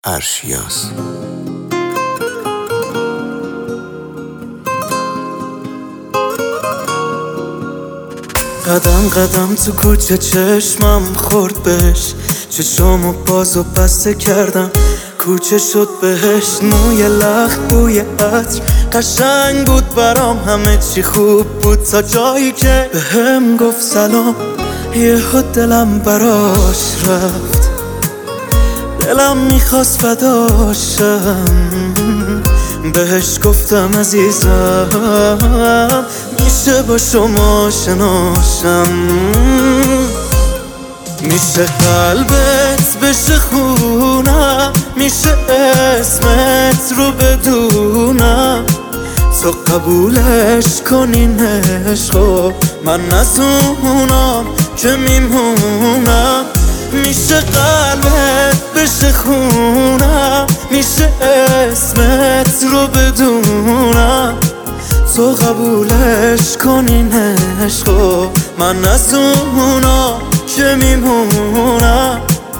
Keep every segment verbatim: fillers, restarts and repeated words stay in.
ارشیاز. قدم قدم تو کوچه چشمم خورد بهش، چشمو باز و بسته کردم کوچه شد بهش. موی لخت بوی عطر قشنگ بود برام، همه چی خوب بود تا جایی که بهم گفت سلام. یهو دلم براش رفت، دلم میخواست فداشم. بهش گفتم عزیزم میشه با شما شناشم، میشه قلبت بشه خونم، میشه اسمت رو بدونم. تو قبولش کنین عشقو، من نزونم که میمونم. میشه قلبت بشه خونم، میشه اسمت رو بدونم. تو قبولش کنین عشقو، من نزونم که میمونم.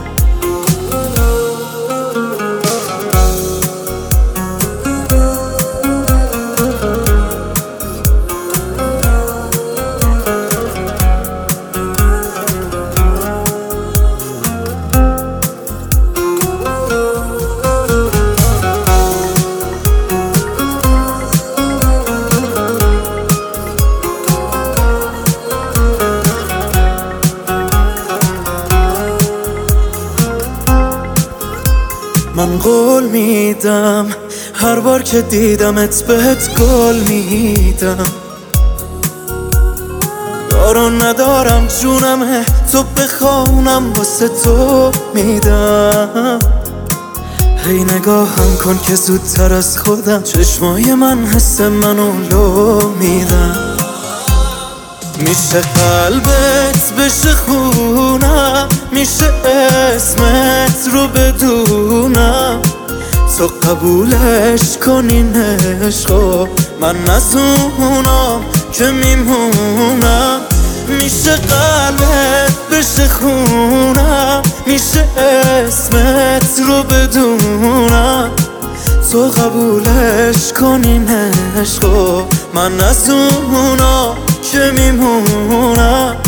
من قول میدم هر بار که دیدمت بهت گل میدم. دارو ندارم جونمه تو بخوانم واسه تو میدم. هی نگاهم کن که زودتر از خودم چشمای من حس منو لو میدم. میشه قلبت بشه خونم، میشه اسمت رو بدونم. تو قبولش کنین عشقو، من نزونم که میمونم. میشه قلبت بشه خونم، میشه اسمت رو بدونم. تو قبولش کنین عشقو، من نزونم که میمونم.